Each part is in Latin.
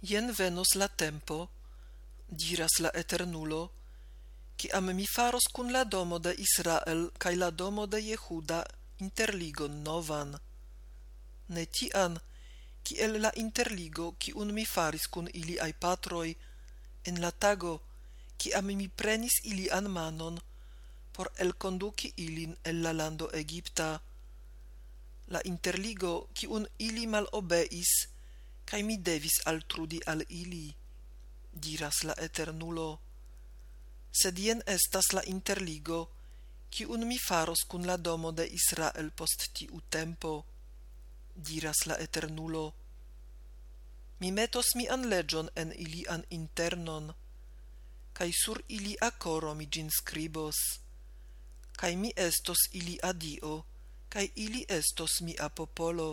Jen venos la tempo, diras la Eternulo, ciam mi faros cun la domo de Israel cae la domo de Jehuda interligon novan. Ne tian, ciel la interligo cium mi faris cun iliai patroi, en la tago, ciam mi prenis ilian manon, por elconduci ilin el la lando Egipta. La interligo cium ili mal obeis, cae mi devis altrudi al ili, diras la Eternulo. Sed jen estas la interligo, cium mi faros cun la domo de Israel post tiu tempo, diras la Eternulo. Mi metos mian legion en ilian internon, cae sur ilia coro mi gin scribos, cae mi estos ilia Dio, cae ili estos mia popolo.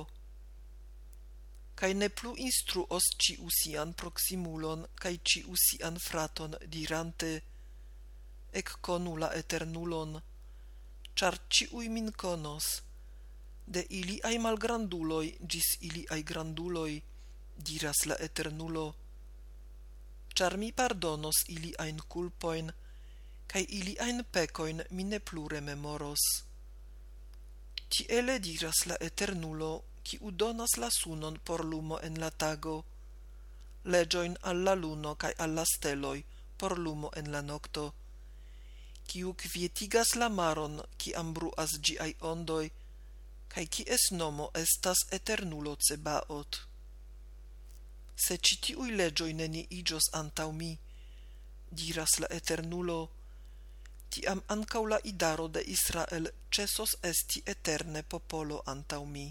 Cae ne plu instruos ciu sian proximulon cae ciu sian fraton dirante, ec conu la Eternulon, char ciui min conos, de iliai malgranduloi gis iliai granduloi, diras la Eternulo, char mi pardonos iliain culpoin, cae iliain pecoin mi ne plu rememoros. Tiele diras la Eternulo, ciu donas la sunon por lumo en la tago, legioin alla luno cae alla steloi por lumo en la nocto, ciu quietigas la maron ciam bruas giai ondoi, cae cies nomo estas Eternulo Cebaot. Se citiui legioi neni igios antau mi, diras la Eternulo, tiam ancau la idaro de Israel cesos esti eterne popolo antau mi.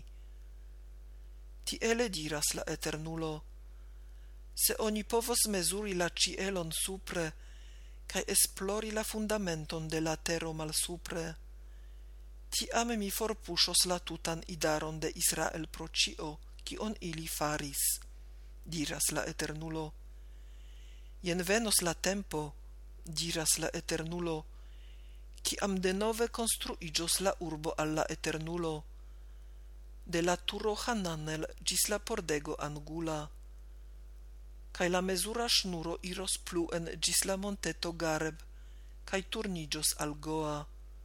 Tiele diras la Eternulo, se oni povos mesuri la cielon supre, cae esplori la fundamenton de la tero mal supre, tiam mi forpusos la tutan idaron de Israel pro cio, cion ili faris, diras la Eternulo. Jen venos la tempo, diras la Eternulo, ciam denove construigios la urbo alla Eternulo, de la turo Hananel gis la pordego Angula, cae la mesura schnuro iros pluen gis la monteto Gareb, cae turnigios al Goa,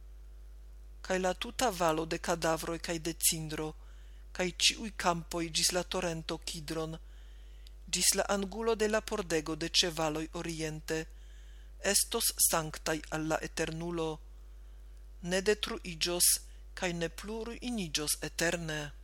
cae la tuta valo de cadavroi cae de cindro, cae ciui campoi gis la torrento Kidron, gis la angulo de la pordego de cevaloi oriente, estos sanctai alla Eternulo, ne detruigios, cae ne plu ruinigios eterne.